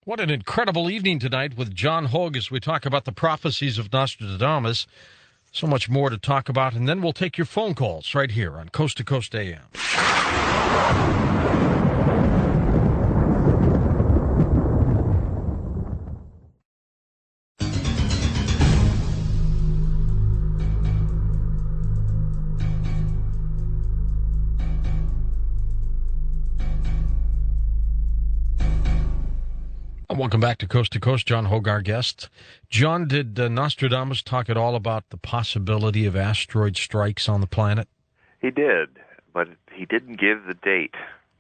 What an incredible evening tonight with John Hogue as we talk about the prophecies of Nostradamus. So much more to talk about, and then we'll take your phone calls right here on Coast to Coast AM. Welcome back to Coast. John Hogue, our guest. John, did Nostradamus talk at all about the possibility of asteroid strikes on the planet? He did, but he didn't give the date.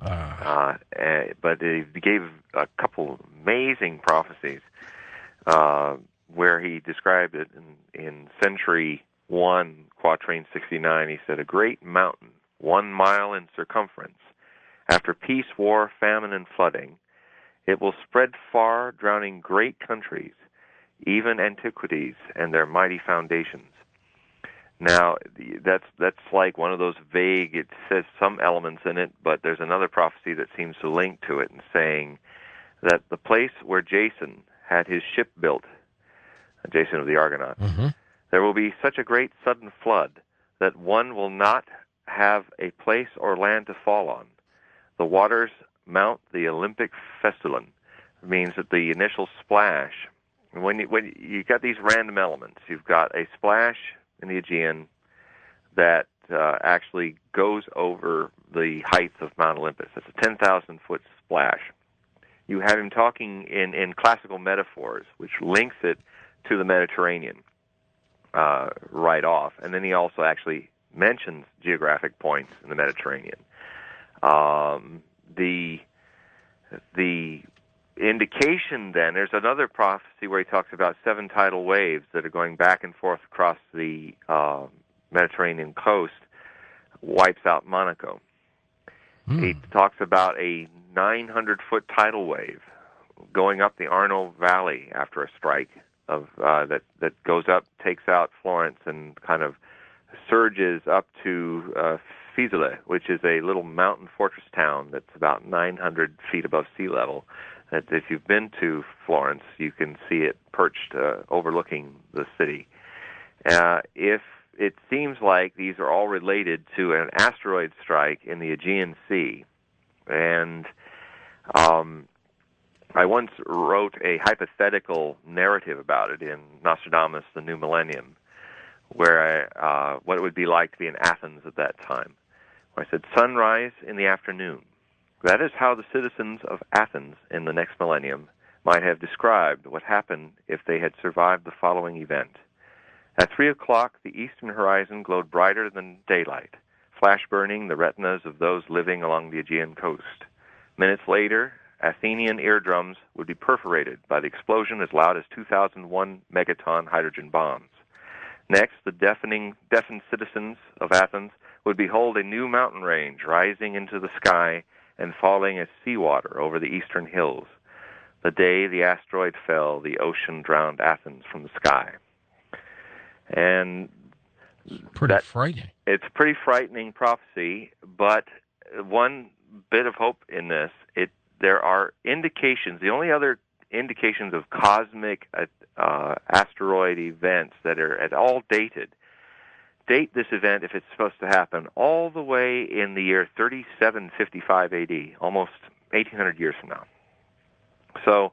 But he gave a couple amazing prophecies where he described it in Century 1, Quatrain 69. He said, "A great mountain, 1 mile in circumference, after peace, war, famine, and flooding, it will spread far, drowning great countries, even antiquities and their mighty foundations." Now, that's like one of those vague, it says some elements in it, but there's another prophecy that seems to link to it and saying that the place where Jason had his ship built, Jason of the Argonaut, there will be such a great sudden flood that one will not have a place or land to fall on. The waters mount the Olympic Festulum. It means that the initial splash, when you got these random elements, you've got a splash in the Aegean that actually goes over the height of Mount Olympus. That's a 10,000-foot splash. You have him talking in classical metaphors, which links it to the Mediterranean right off. And then he also actually mentions geographic points in the Mediterranean. The indication then, there's another prophecy where he talks about 7 tidal waves that are going back and forth across the Mediterranean coast, wipes out Monaco. He talks about a 900-foot tidal wave going up the Arno Valley after a strike of that goes up, takes out Florence, and kind of surges up to Fiesole, which is a little mountain fortress town that's about 900 feet above sea level. That if you've been to Florence, you can see it perched overlooking the city. If it seems like these are all related to an asteroid strike in the Aegean Sea, and I once wrote a hypothetical narrative about it in Nostradamus, The New Millennium, where what it would be like to be in Athens at that time. I said, sunrise in the afternoon. That is how the citizens of Athens in the next millennium might have described what happened if they had survived the following event. At 3 o'clock, the eastern horizon glowed brighter than daylight, flash-burning the retinas of those living along the Aegean coast. Minutes later, Athenian eardrums would be perforated by the explosion as loud as 2001 megaton hydrogen bombs. Next, the deafened citizens of Athens would behold a new mountain range rising into the sky and falling as seawater over the eastern hills. The day the asteroid fell, the ocean drowned Athens from the sky. And pretty frightening. It's a pretty frightening prophecy, but one bit of hope in this, there are indications, the only other indications of cosmic asteroid events that are at all date this event, if it's supposed to happen, all the way in the year 3755 AD, almost 1,800 years from now. So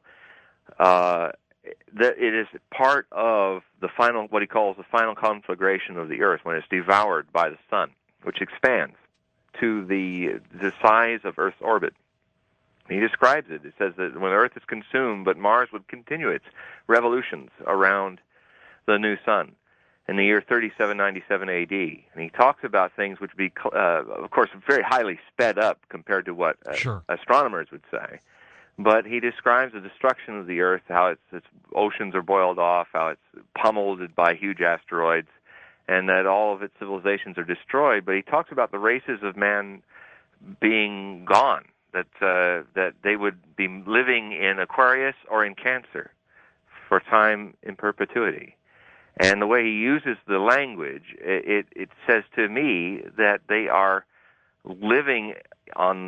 it is part of the final, what he calls the final conflagration of the Earth, when it's devoured by the sun, which expands to the size of Earth's orbit. He describes it. It says that when Earth is consumed, but Mars would continue its revolutions around the new sun in the year 3797 AD. And he talks about things which would be, of course, very highly sped up compared to what astronomers would say. But he describes the destruction of the Earth, how its oceans are boiled off, how it's pummeled by huge asteroids, and that all of its civilizations are destroyed. But he talks about the races of man being gone, that they would be living in Aquarius or in Cancer for time in perpetuity. And the way he uses the language, it says to me that they are living on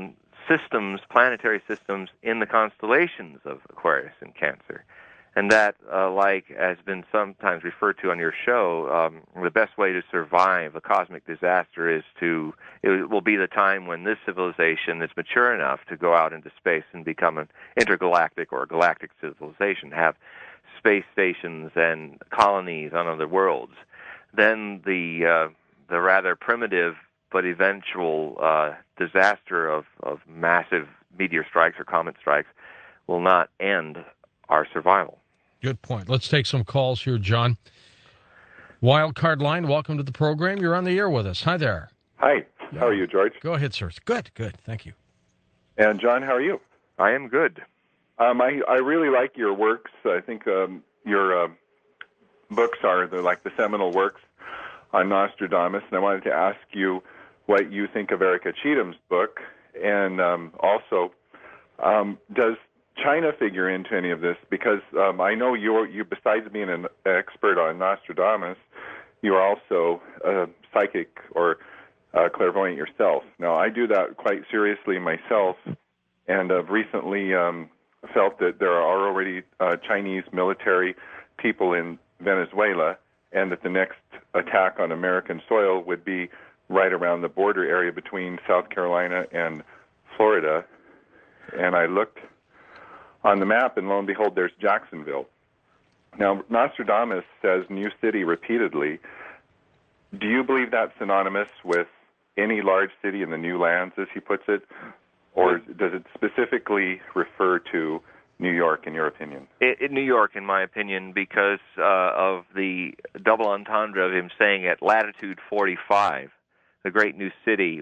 systems, planetary systems in the constellations of Aquarius and Cancer. And that, like has been sometimes referred to on your show, the best way to survive a cosmic disaster it will be the time when this civilization is mature enough to go out into space and become an intergalactic or galactic civilization, have space stations and colonies on other worlds. Then the rather primitive but eventual disaster of massive meteor strikes or comet strikes will not end our survival. Good point. Let's take some calls here, John. Wildcard line, welcome to the program. You're on the air with us. Hi there. Hi. How are you, George? Go ahead, sir. Good. Thank you. And John, how are you? I am good. I really like your works. I think your books are like the seminal works on Nostradamus, and I wanted to ask you what you think of Erica Cheatham's book, and also does China figure into any of this? Because I know you, besides being an expert on Nostradamus, you're also a psychic or clairvoyant yourself. Now, I do that quite seriously myself, and I've recently felt that there are already Chinese military people in Venezuela, and that the next attack on American soil would be right around the border area between South Carolina and Florida. And I looked on the map, and lo and behold, there's Jacksonville. Now, Nostradamus says New City repeatedly. Do you believe that's synonymous with any large city in the new lands, as he puts it, or does it specifically refer to New York, in your opinion? New York, in my opinion, because of the double entendre of him saying at latitude 45, the great new city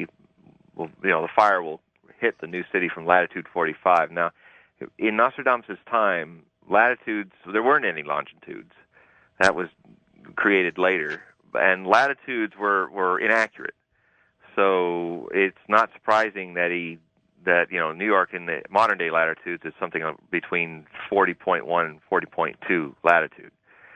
the fire will hit the new city from latitude 45. Now, in Nostradamus' time, latitudes, there weren't any longitudes. That was created later. And latitudes were inaccurate. So it's not surprising that New York in the modern day latitudes is something between 40.1 and 40.2 latitude.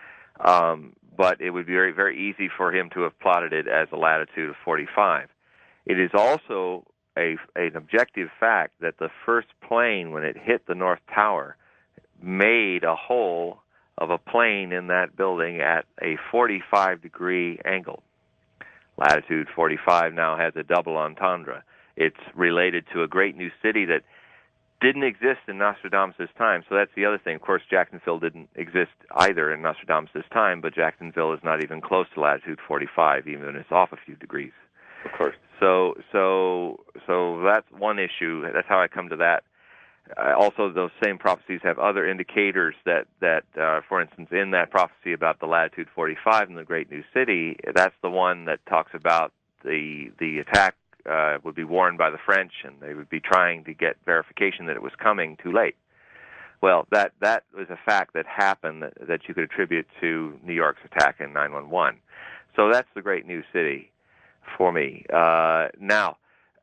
But it would be very, very easy for him to have plotted it as a latitude of 45. It is also an objective fact that the first plane, when it hit the North Tower, made a hole of a plane in that building at a 45-degree angle. Latitude 45 now has a double entendre. It's related to a great new city that didn't exist in Nostradamus' time. So that's the other thing. Of course, Jacksonville didn't exist either in Nostradamus' time, but Jacksonville is not even close to latitude 45, even when it's off a few degrees. Of course. So that's one issue. That's how I come to that. Also, those same prophecies have other indicators that for instance, in that prophecy about the latitude 45 in the great new city, that's the one that talks about the attack would be warned by the French, and they would be trying to get verification that it was coming too late. Well, that was a fact that happened that you could attribute to New York's attack in 9/11. So that's the great new city for me. Now,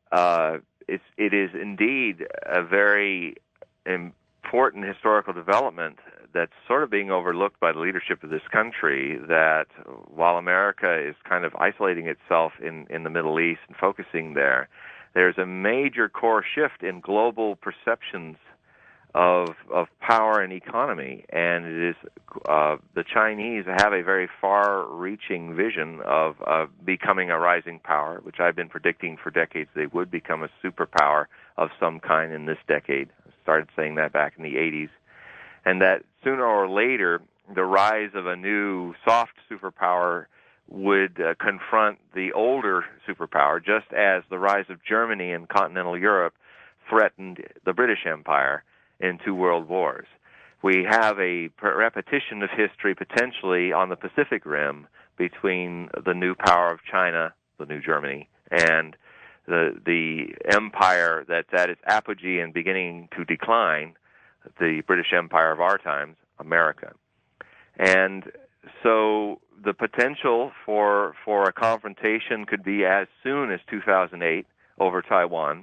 it is indeed a very important historical development that's sort of being overlooked by the leadership of this country, that while America is kind of isolating itself in the Middle East and focusing there, there's a major core shift in global perceptions of power and economy, and it is the Chinese have a very far-reaching vision of becoming a rising power, which I've been predicting for decades they would become a superpower of some kind in this decade. I started saying that back in the 80s, and that sooner or later the rise of a new soft superpower would confront the older superpower, just as the rise of Germany and continental Europe threatened the British Empire in 2 world wars. We have a repetition of history potentially on the Pacific Rim between the new power of China, the new Germany, and the empire that's at its apogee and beginning to decline, the British Empire of our times, America. And so the potential for a confrontation could be as soon as 2008 over Taiwan,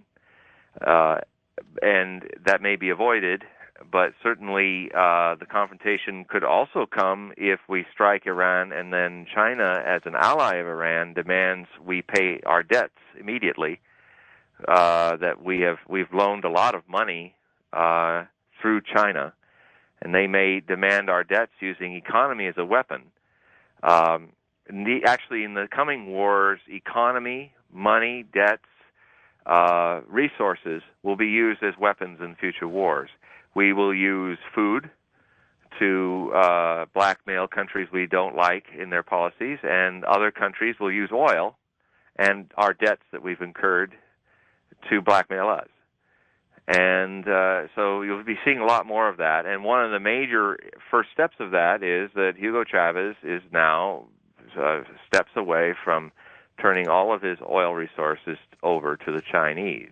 and that may be avoided, but certainly the confrontation could also come if we strike Iran and then China, as an ally of Iran, demands we pay our debts immediately. that we've loaned a lot of money through China, and they may demand our debts using economy as a weapon. Actually, in the coming wars, economy, money, debts, resources will be used as weapons in future wars. We will use food to blackmail countries we don't like in their policies, and other countries will use oil and our debts that we've incurred to blackmail us. And so you'll be seeing a lot more of that. And one of the major first steps of that is that Hugo Chavez is now steps away from turning all of his oil resources over to the Chinese.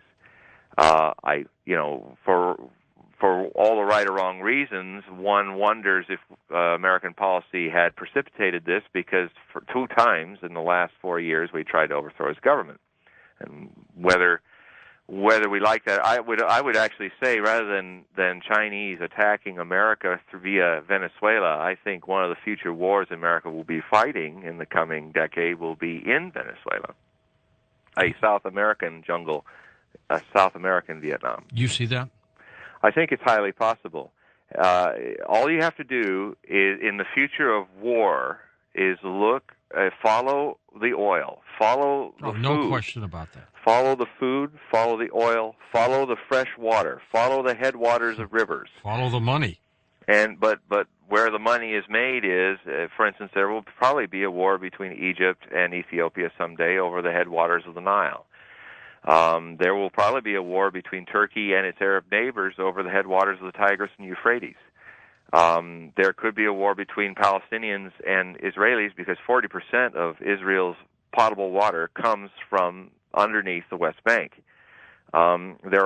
For all the right or wrong reasons, one wonders if American policy had precipitated this, because for 2 times in the last 4 years we tried to overthrow his government. And whether we like that, I would actually say, rather than Chinese attacking America via Venezuela, I think one of the future wars America will be fighting in the coming decade will be in Venezuela, a South American jungle, a South American Vietnam. You see that? I think it's highly possible. All you have to do is, in the future of war, is follow the oil, follow the food. No question about that. Follow the food, follow the oil, follow the fresh water, follow the headwaters of rivers. Follow the money. But where the money is made is, for instance, there will probably be a war between Egypt and Ethiopia someday over the headwaters of the Nile. There will probably be a war between Turkey and its Arab neighbors over the headwaters of the Tigris and Euphrates. There could be a war between Palestinians and Israelis, because 40% of Israel's potable water comes from underneath the West Bank. There are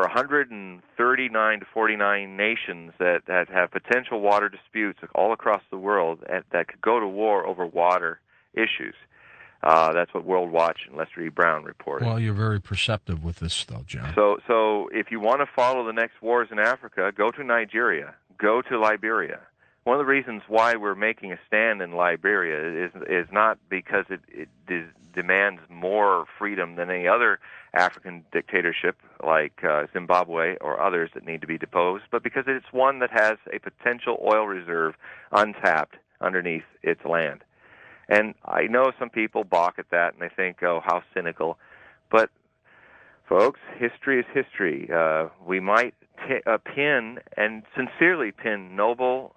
139 to 49 nations that have potential water disputes all across the world that could go to war over water issues. That's what World Watch and Lester E. Brown reported. Well, you're very perceptive with this, though, John. So if you want to follow the next wars in Africa, go to Nigeria, go to Liberia. One of the reasons why we're making a stand in Liberia is not because it demands more freedom than any other African dictatorship like Zimbabwe or others that need to be deposed, but because it's one that has a potential oil reserve untapped underneath its land. And I know some people balk at that and they think, oh, how cynical. But, folks, history is history. We might pin, and sincerely pin, noble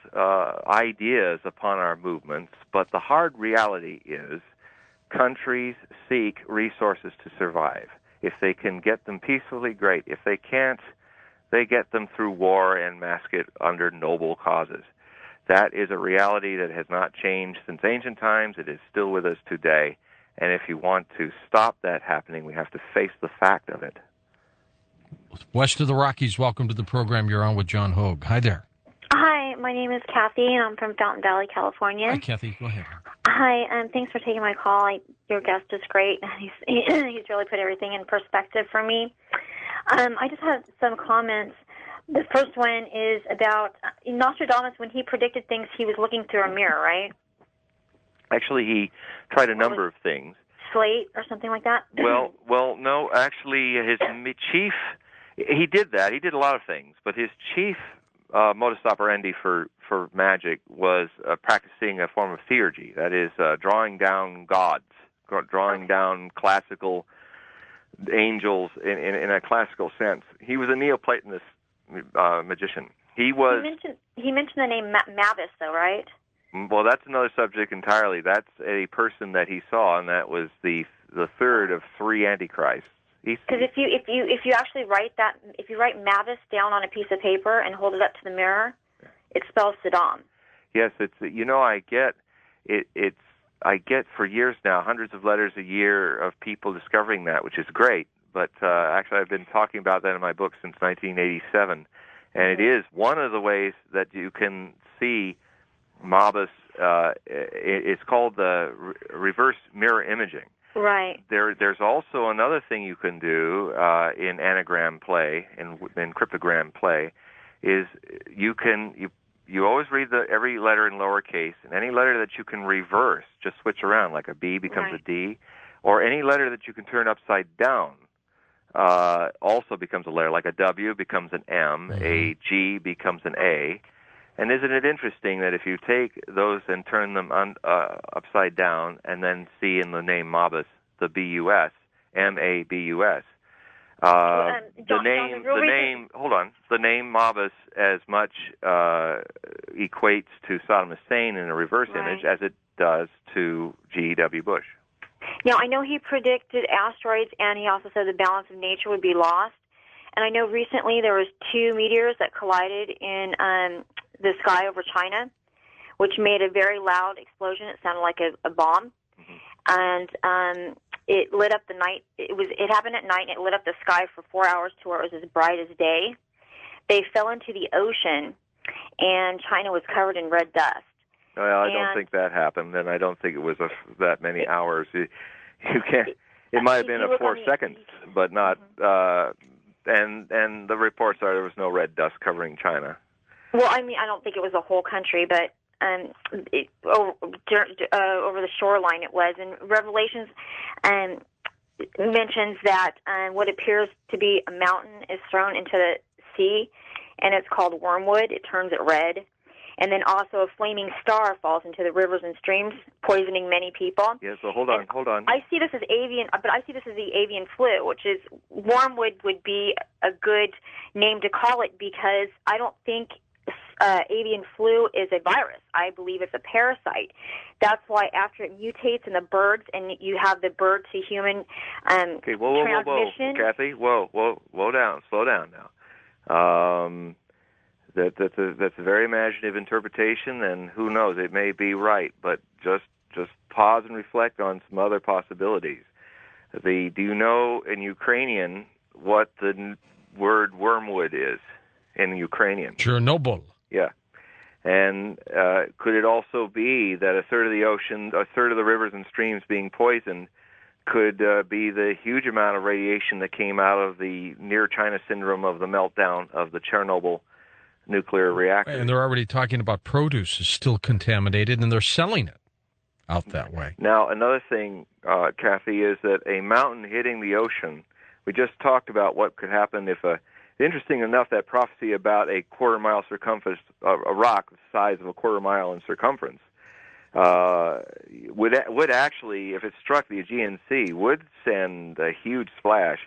ideas upon our movements, but the hard reality is countries seek resources to survive. If they can get them peacefully, great. If they can't, they get them through war and mask it under noble causes. That is a reality that has not changed since ancient times. It is still with us today. And if you want to stop that happening, we have to face the fact of it. West of the Rockies, welcome to the program. You're on with John Hogue. Hi there. Hi, my name is Kathy, and I'm from Fountain Valley, California. Hi, Kathy. Go ahead. Hi, and thanks for taking my call. Your guest is great. He's really put everything in perspective for me. I just have some comments. The first one is about Nostradamus. When he predicted things, he was looking through a mirror, right? Actually, he tried a number of things. Slate or something like that? Well, no. Actually, his chief, he did that. He did a lot of things, but his chief modus operandi for magic was practicing a form of theurgy. That is, drawing down gods, drawing down classical angels in a classical sense. He was a Neoplatonist magician. He mentioned the name Mavis, though, right? Well, that's another subject entirely. That's a person that he saw, and that was the third of 3 antichrists. Because if you actually write Mavis down on a piece of paper and hold it up to the mirror, it spells Saddam. Yes, I get for years now hundreds of letters a year of people discovering that, which is great. But actually, I've been talking about that in my book since 1987, and it is one of the ways that you can see Mavis. It's called the reverse mirror imaging. Right. There's also another thing you can do in anagram play, in cryptogram play, is you always read every letter in lowercase, and any letter that you can reverse, just switch around, like a B becomes a D, or any letter that you can turn upside down also becomes a letter, like a W becomes an M, a G becomes an A. And isn't it interesting that if you take those and turn them upside down and then see in the name Mabus the B-U-S, M-A-B-U-S, the name Mabus as much equates to Saddam Hussein in a reverse image as it does to G.W. Bush. Now, I know he predicted asteroids, and he also said the balance of nature would be lost. And I know recently there was 2 meteors that collided in the sky over China, which made a very loud explosion. It sounded like a bomb. And it lit up the night. It happened at night, and it lit up the sky for 4 hours to where it was as bright as day. They fell into the ocean, and China was covered in red dust. Well, I don't think that happened, and I don't think it was that many hours. You can't. It might have been 4 seconds, but not. And the reports are there was no red dust covering China. Well, I mean, I don't think it was a whole country, but over the shoreline it was. And Revelations mentions that what appears to be a mountain is thrown into the sea, and it's called wormwood. It turns it red. And then also a flaming star falls into the rivers and streams, poisoning many people. Yeah, so hold on. I see this as avian, but I see this as the avian flu, which is wormwood would be a good name to call it, because I don't think avian flu is a virus. I believe it's a parasite. That's why after it mutates in the birds, and you have the bird to human transmission. Whoa, Kathy, slow down now. That's a very imaginative interpretation, and who knows, it may be right, but just pause and reflect on some other possibilities. Do you know in Ukrainian what the word wormwood is in Ukrainian? Chernobyl. Yeah. And could it also be that a third of the ocean, a third of the rivers and streams being poisoned could be the huge amount of radiation that came out of the near China syndrome of the meltdown of the Chernobyl nuclear reactor? And they're already talking about produce is still contaminated, and they're selling it out that way. Now, another thing, Kathy, is that a mountain hitting the ocean, we just talked about what could happen if interesting enough, that prophecy about a quarter-mile circumference, a rock the size of a quarter-mile in circumference, would actually, if it struck the Aegean Sea, would send a huge splash.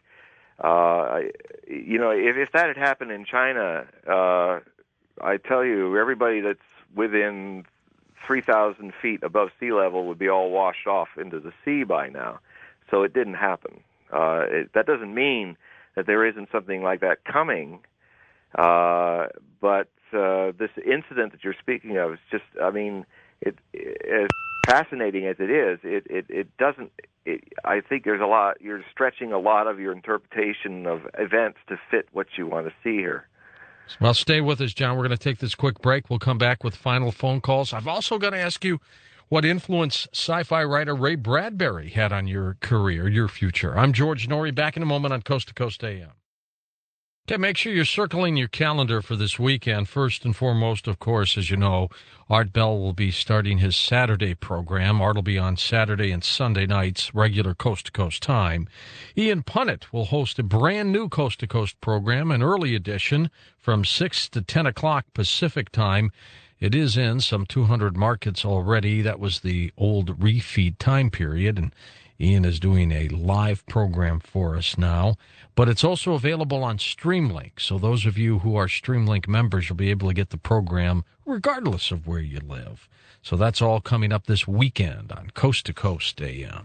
If that had happened in China, I tell you, everybody that's within 3,000 feet above sea level would be all washed off into the sea by now. So it didn't happen. That doesn't mean that there isn't something like that coming, but this incident that you're speaking of is just, I mean, as fascinating as it is, it doesn't. I think there's a lot. You're stretching a lot of your interpretation of events to fit what you want to see here. Well, stay with us, John. We're going to take this quick break. We'll come back with final phone calls. I've also got to ask you what influence sci-fi writer Ray Bradbury had on your career, your future. I'm George Noory, back in a moment on Coast to Coast AM. Okay, make sure you're circling your calendar for this weekend. First and foremost, of course, as you know, Art Bell will be starting his Saturday program. Art will be on Saturday and Sunday nights, regular Coast to Coast time. Ian Punnett will host a brand new Coast to Coast program, an early edition from 6 to 10 o'clock Pacific time. It is in some 200 markets already. That was the old refeed time period, and Ian is doing a live program for us now. But it's also available on Streamlink, so those of you who are Streamlink members will be able to get the program regardless of where you live. So that's all coming up this weekend on Coast to Coast AM.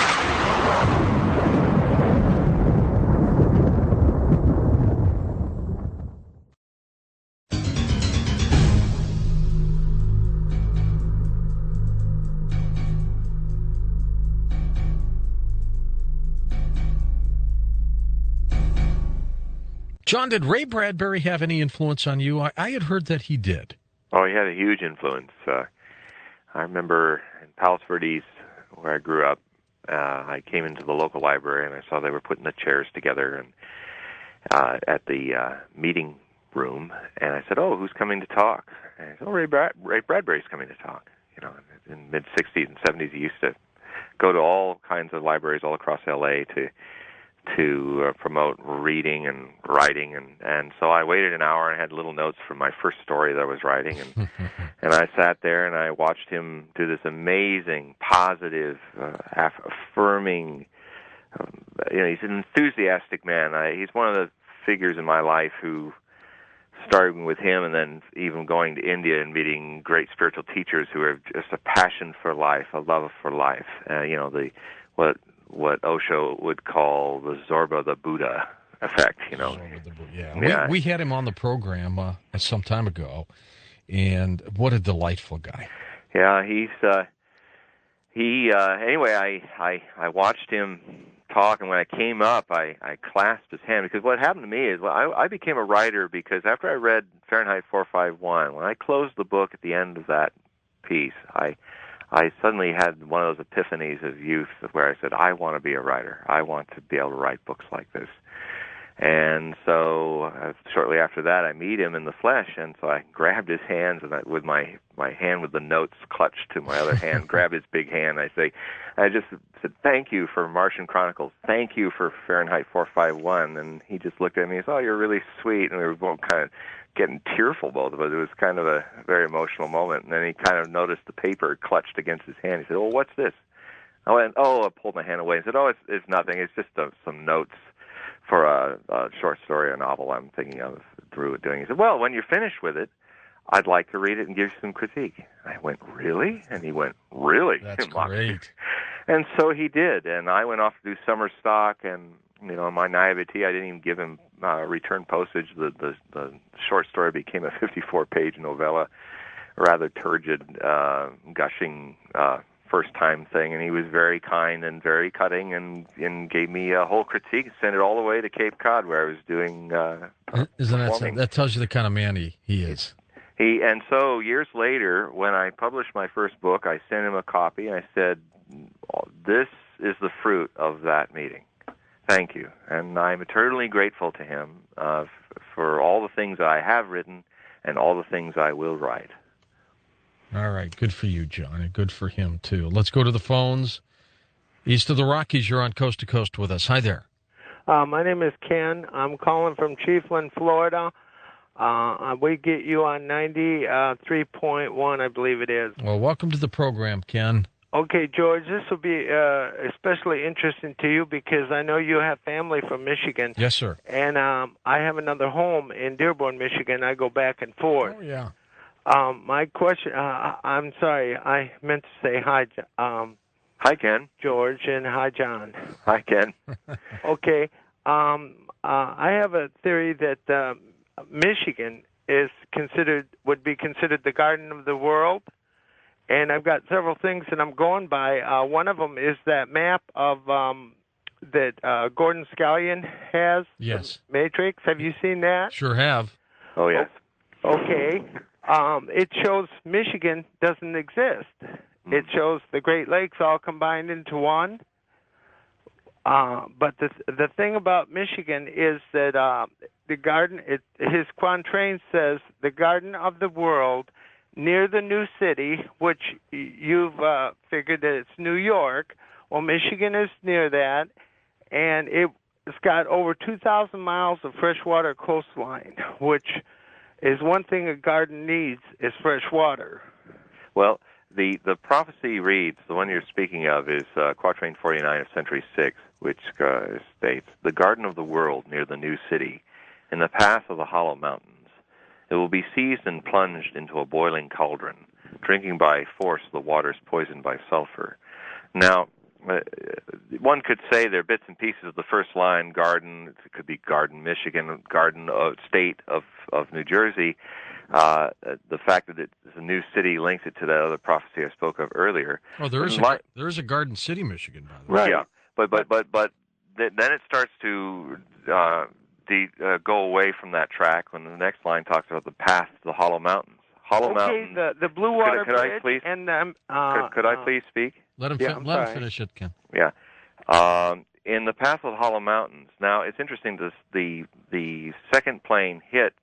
John, did Ray Bradbury have any influence on you? I had heard that he did. Oh, he had a huge influence. I remember in Palos Verdes, where I grew up, I came into the local library and I saw they were putting the chairs together and at the meeting room, and I said, "Oh, who's coming to talk?" And I said, "Oh, Ray Bradbury's coming to talk." You know, in the mid-'60s and '70s, he used to go to all kinds of libraries all across L.A. to promote reading and writing, and so I waited an hour and had little notes for my first story that I was writing, and I sat there and I watched him do this amazing, positive, affirming. He's an enthusiastic man. He's one of the figures in my life who, starting with him and then even going to India and meeting great spiritual teachers who have just a passion for life, a love for life. What Osho would call the Zorba the Buddha effect. Yeah. We had him on the program some time ago, and what a delightful guy. Yeah, anyway, I watched him talk, and when I came up, I clasped his hand, because what happened to me is, I became a writer because after I read Fahrenheit 451, when I closed the book at the end of that piece, I suddenly had one of those epiphanies of youth where I said, I want to be a writer. I want to be able to write books like this. And so shortly after that, I meet him in the flesh, and so I grabbed his hands, and with my hand with the notes clutched to my other hand, grabbed his big hand. I just said, thank you for Martian Chronicles. Thank you for Fahrenheit 451. And he just looked at me and said, oh, you're really sweet. And we were both kind of getting tearful, both of us. It was kind of a very emotional moment. And then he kind of noticed the paper clutched against his hand. He said, oh, what's this? I went, I pulled my hand away and said, oh, it's nothing. It's just some notes for a short story or novel I'm thinking of doing. He said, well, when you're finished with it, I'd like to read it and give you some critique. I went, really? And he went, really? That's great. And so he did, and I went off to do summer stock, and in my naivety, I didn't even give him return postage. The short story became a 54-page novella, rather turgid, gushing first-time thing, and he was very kind and very cutting, and gave me a whole critique, sent it all the way to Cape Cod, where I was doing Isn't that tells you the kind of man he is? And so years later, when I published my first book, I sent him a copy, and I said, this is the fruit of that meeting. Thank you. And I'm eternally grateful to him for all the things I have written and all the things I will write. All right. Good for you, John, and good for him, too. Let's go to the phones. East of the Rockies, you're on Coast to Coast with us. Hi there. My name is Ken. I'm calling from Chiefland, Florida. We get you on 93.1, I believe it is. Well, welcome to the program, Ken. Okay, George, this will be especially interesting to you because I know you have family from Michigan. Yes, sir. And I have another home in Dearborn, Michigan. I go back and forth. Oh, yeah. My question, I'm sorry, I meant to say hi, hi, Ken. George, and hi, John. Hi, Ken. Okay. I have a theory that Michigan would be considered the Garden of the World. And I've got several things that I'm going by. One of them is that map of that Gordon Scallion has. Yes. Matrix. Have you seen that? Sure have. Oh, yes. Okay. It shows Michigan doesn't exist. It shows the Great Lakes all combined into one. But the thing about Michigan is that the garden, his quatrain says, the Garden of the World near the new city, which you've figured that it's New York. Well, Michigan is near that, and it's got over 2,000 miles of freshwater coastline, which is one thing a garden needs is fresh water. Well, the prophecy reads, the one you're speaking of is Quatrain 49 of Century 6, which states, the Garden of the World near the new city, in the path of the hollow mountains. It will be seized and plunged into a boiling cauldron, drinking by force the waters poisoned by sulfur. Now, one could say they're bits and pieces of the first line, Garden, it could be Garden, Michigan, Garden State of New Jersey. The fact that it's a new city links it to that other prophecy I spoke of earlier. Oh, there is a Garden City, Michigan, by the way. Right. Yeah, but then it starts to go away from that track when the next line talks about the path to the Hollow Mountains. Mountains. The Blue Water Bridge. I please? And could I please speak? Let him finish it, Ken. Yeah. In the path of the Hollow Mountains. Now, it's interesting. The second plane hit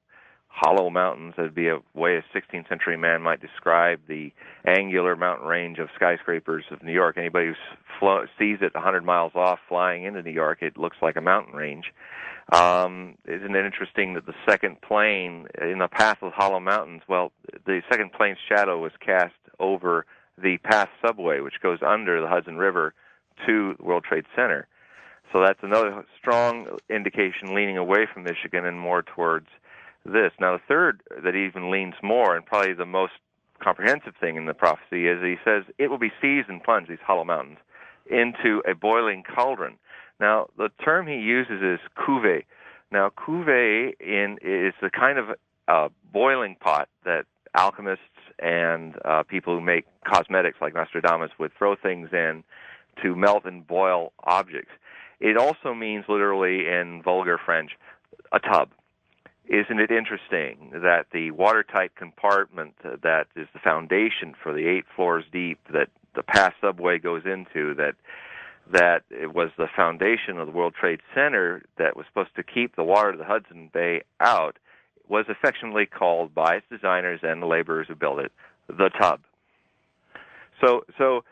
hollow mountains. That'd be a way a 16th century man might describe the angular mountain range of skyscrapers of New York. Anybody who sees it 100 miles off flying into New York, it looks like a mountain range. Isn't it interesting that the second plane in the path of hollow mountains, well, the second plane's shadow was cast over the PATH subway, which goes under the Hudson River to the World Trade Center. So that's another strong indication leaning away from Michigan and more towards this. Now, the third that even leans more, and probably the most comprehensive thing in the prophecy, is he says it will be seized and plunged, these hollow mountains, into a boiling cauldron. Now, the term he uses is cuvee. Now, cuvee is the kind of boiling pot that alchemists and people who make cosmetics like Nostradamus would throw things in to melt and boil objects. It also means literally in vulgar French, a tub. Isn't it interesting that the watertight compartment that is the foundation for the 8 floors deep that the PATH subway goes into, that it was the foundation of the World Trade Center that was supposed to keep the water of the Hudson Bay out, was affectionately called by its designers and the laborers who built it, the tub. So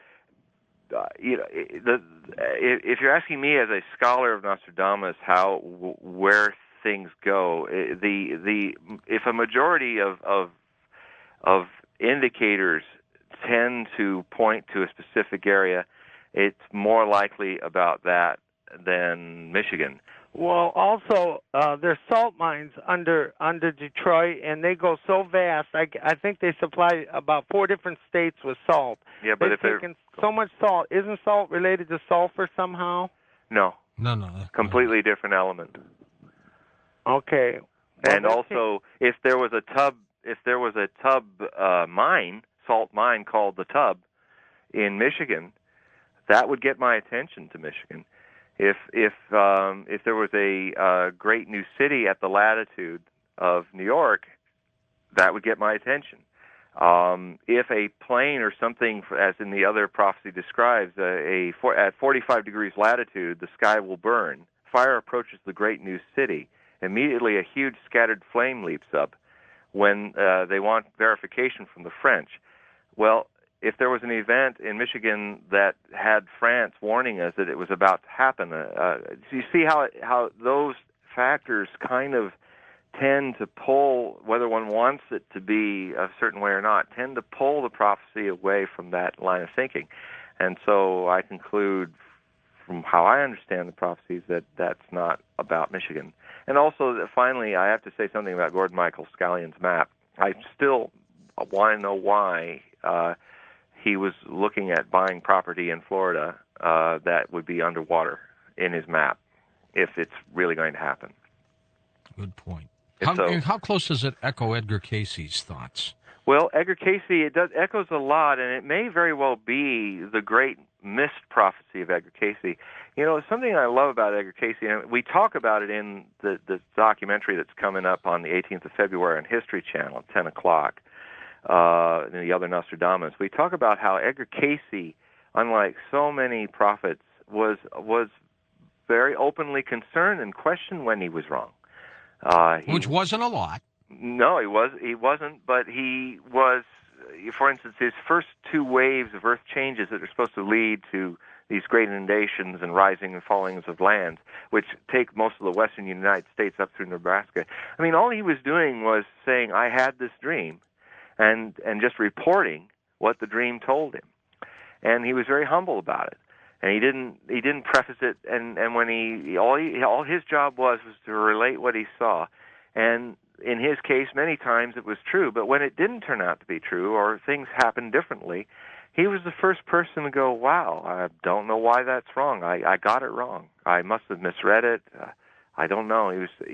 if you're asking me as a scholar of Nostradamus where things go, if a majority of indicators tend to point to a specific area, it's more likely about that than Michigan. Well, also, there's salt mines under Detroit, and they go so vast. I think they supply about 4 different states with salt. Yeah, but They've taken so much salt. Isn't salt related to sulfur somehow? No. No. Completely different element. Okay. Well, and also, if there was a tub mine, salt mine called the Tub in Michigan, that would get my attention to Michigan. If there was a great new city at the latitude of New York, that would get my attention. If a plane or something, as in the other prophecy describes, at 45 degrees latitude, the sky will burn. Fire approaches the great new city. Immediately, a huge scattered flame leaps up when they want verification from the French. Well, if there was an event in Michigan that had France warning us that it was about to happen, you see how those factors kind of tend to pull, whether one wants it to be a certain way or not, tend to pull the prophecy away from that line of thinking. And so I conclude from how I understand the prophecies that that's not about Michigan. And also, finally, I have to say something about Gordon Michael Scallion's map. I still want to know why he was looking at buying property in Florida that would be underwater in his map, if it's really going to happen. Good point. And how close does it echo Edgar Casey's thoughts? Well, Edgar Casey, it echoes a lot, and it may very well be the great missed prophecy of Edgar Casey. You know, something I love about Edgar Casey, and we talk about it in the documentary that's coming up on the 18th of February on History Channel at 10 o'clock, the other Nostradamus. We talk about how Edgar Casey, unlike so many prophets, was very openly concerned and questioned when he was wrong. Which wasn't a lot. No, he wasn't, but he was, for instance, his first 2 waves of earth changes that are supposed to lead to these great inundations and rising and fallings of lands, which take most of the western United States up through Nebraska. I mean, all he was doing was saying, I had this dream, and just reporting what the dream told him. And he was very humble about it. And he didn't preface it, and when all his job was to relate what he saw. And in his case, many times it was true, but when it didn't turn out to be true or things happened differently, he was the first person to go, wow, I don't know why that's wrong. I got it wrong. I must have misread it. I don't know.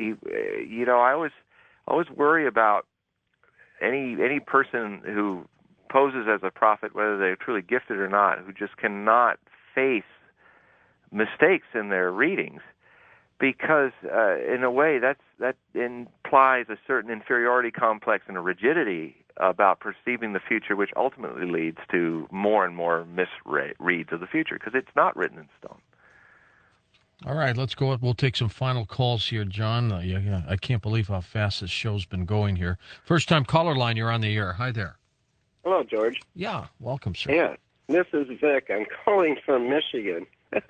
I always worry about any person who poses as a prophet, whether they're truly gifted or not, who just cannot face mistakes in their readings, because in a way that implies a certain inferiority complex and a rigidity about perceiving the future, which ultimately leads to more and more misreads of the future, because it's not written in stone. All right, let's go. We'll take some final calls here, John. Yeah, I can't believe how fast this show's been going here. First time caller line, you're on the air. Hi there. Hello, George. Yeah, welcome, sir. Yeah, this is Vic. I'm calling from Michigan.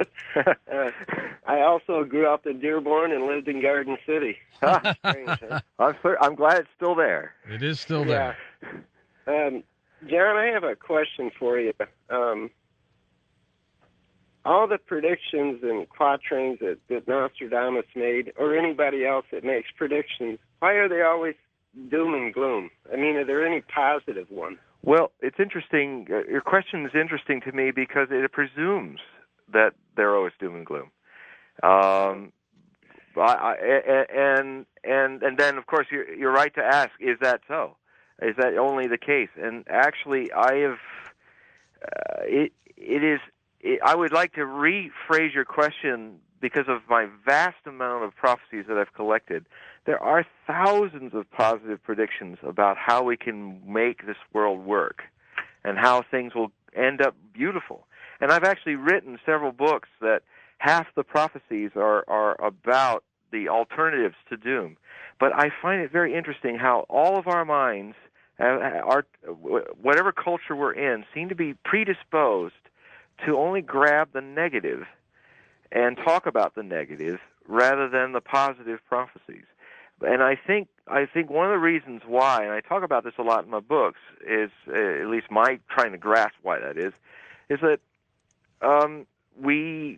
I also grew up in Dearborn and lived in Garden City. Strange, huh? I'm glad it's still there. It is still there. John, I have a question for you. All the predictions and quatrains that Nostradamus made, or anybody else that makes predictions, why are they always doom and gloom? I mean, are there any positive ones? Well, it's interesting. Your question is interesting to me because it presumes that they're always doom and gloom. And then, of course, you're right to ask: is that so? Is that only the case? And actually, I have. I would like to rephrase your question because of my vast amount of prophecies that I've collected. There are thousands of positive predictions about how we can make this world work and how things will end up beautiful. And I've actually written several books that half the prophecies are about the alternatives to doom. But I find it very interesting how all of our minds, whatever culture we're in, seem to be predisposed to only grab the negative and talk about the negative rather than the positive prophecies. And I think one of the reasons why, and I talk about this a lot in my books, is at least my trying to grasp why that is that we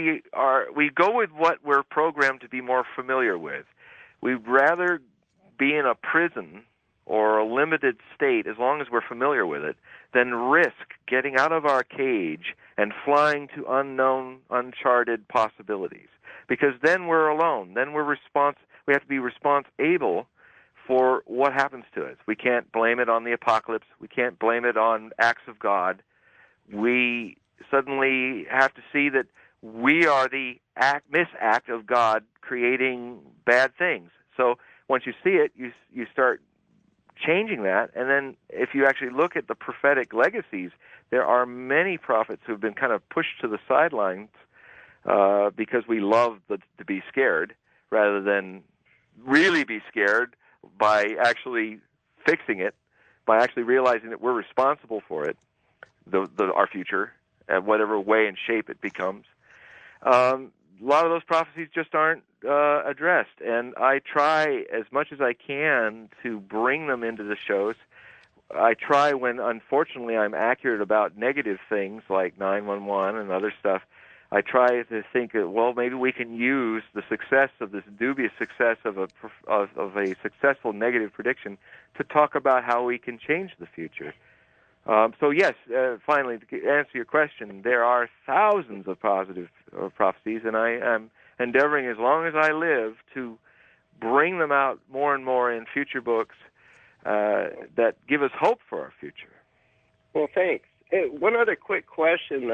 go with what we're programmed to be more familiar with. We'd rather be in a prison or a limited state as long as we're familiar with it than risk getting out of our cage and flying to unknown, uncharted possibilities. Because then we're alone. Then we have to be responsible for what happens to us. We can't blame it on the apocalypse. We can't blame it on acts of God. We suddenly have to see that we are the misact of God creating bad things. So once you see it, you start changing that. And then if you actually look at the prophetic legacies, there are many prophets who have been kind of pushed to the sidelines because we love to be scared rather than really be scared by actually fixing it, by actually realizing that we're responsible for it, our future, and whatever way and shape it becomes. A lot of those prophecies just aren't addressed, and I try as much as I can to bring them into the shows. I try when, unfortunately, I'm accurate about negative things like 911 and other stuff. I try to think, well, maybe we can use the success of this dubious success of a successful negative prediction to talk about how we can change the future. So yes, finally, to answer your question, there are thousands of positive prophecies, and I am endeavoring, as long as I live, to bring them out more and more in future books that give us hope for our future. Well, thanks. Hey, one other quick question.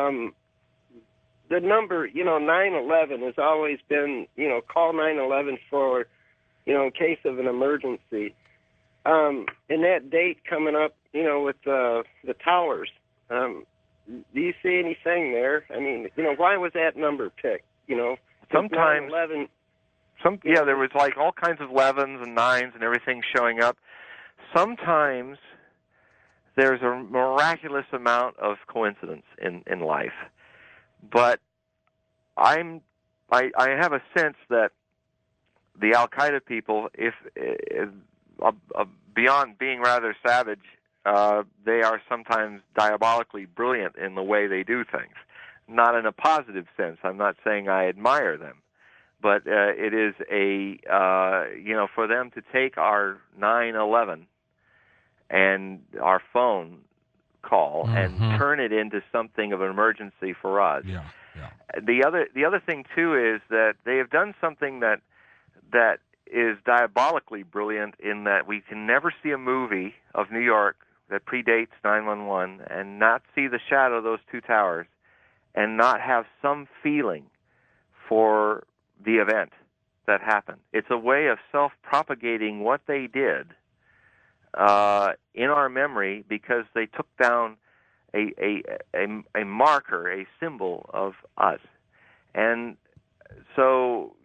The number, 911 has always been, call 911 for, in case of an emergency. And that date coming up, with the towers, do you see anything there? I mean, why was that number picked? Sometimes 9/11. There was like all kinds of 11s and 9s and everything showing up. Sometimes there's a miraculous amount of coincidence in life, but I have a sense that the Al Qaeda people, beyond being rather savage, they are sometimes diabolically brilliant in the way they do things. Not in a positive sense. I'm not saying I admire them, but it is for them to take our 911 and our phone call and turn it into something of an emergency for us. Yeah. The other thing too is that they have done something that is diabolically brilliant in that we can never see a movie of New York that predates 911 and not see the shadow of those two towers and not have some feeling for the event that happened. It's a way of self-propagating what they did in our memory because they took down a marker, a symbol of us. And So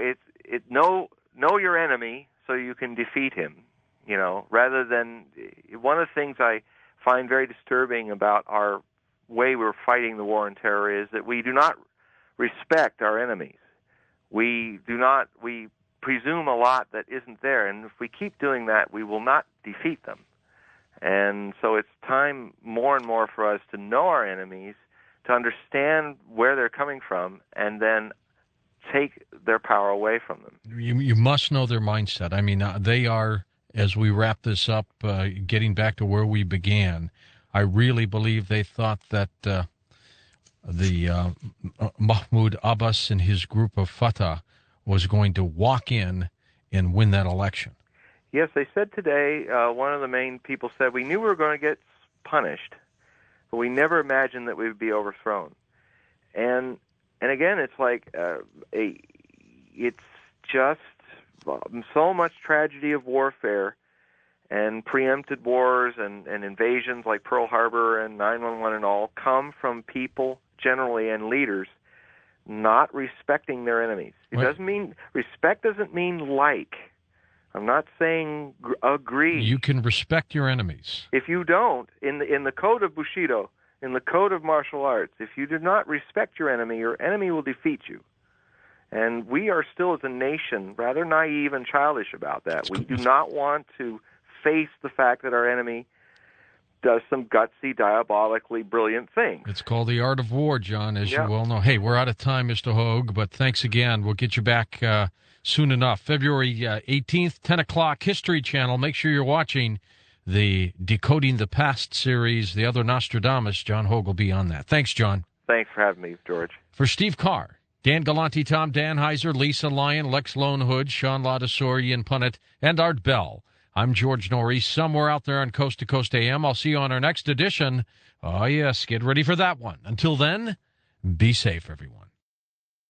know your enemy so you can defeat him. Rather than one of the things I find very disturbing about our way we're fighting the war on terror is that we do not respect our enemies. We presume a lot that isn't there, and if we keep doing that, we will not defeat them. And so it's time more and more for us to know our enemies, to understand where they're coming from, and then take their power away from them. You must know their mindset. I mean, they are, as we wrap this up, getting back to where we began, I really believe they thought that Mahmoud Abbas and his group of Fatah was going to walk in and win that election. Yes, they said today, one of the main people said, we knew we were going to get punished, but we never imagined that we would be overthrown. And again, it's like it's just so much tragedy of warfare and preempted wars and invasions like Pearl Harbor and 9/11 and all come from people generally and leaders not respecting their enemies. Respect doesn't mean like. I'm not saying agree. You can respect your enemies. If you don't, in the code of Bushido, in the code of martial arts, if you do not respect your enemy will defeat you. And we are still, as a nation, rather naive and childish about that. We do not want to face the fact that our enemy does some gutsy, diabolically brilliant things. It's called the art of war, John, as you well know. Hey, we're out of time, Mr. Hogue, but thanks again. We'll get you back soon enough. February 18th, 10 o'clock, History Channel. Make sure you're watching the Decoding the Past series, the other Nostradamus. John Hogue will be on that. Thanks, John. Thanks for having me, George. For Steve Carr, Dan Galante, Tom Danheiser, Lisa Lyon, Lex Lone Hood, Sean Ladasor, Ian Punnett, and Art Bell, I'm George Norrie, somewhere out there on Coast to Coast AM. I'll see you on our next edition. Oh, yes, get ready for that one. Until then, be safe, everyone.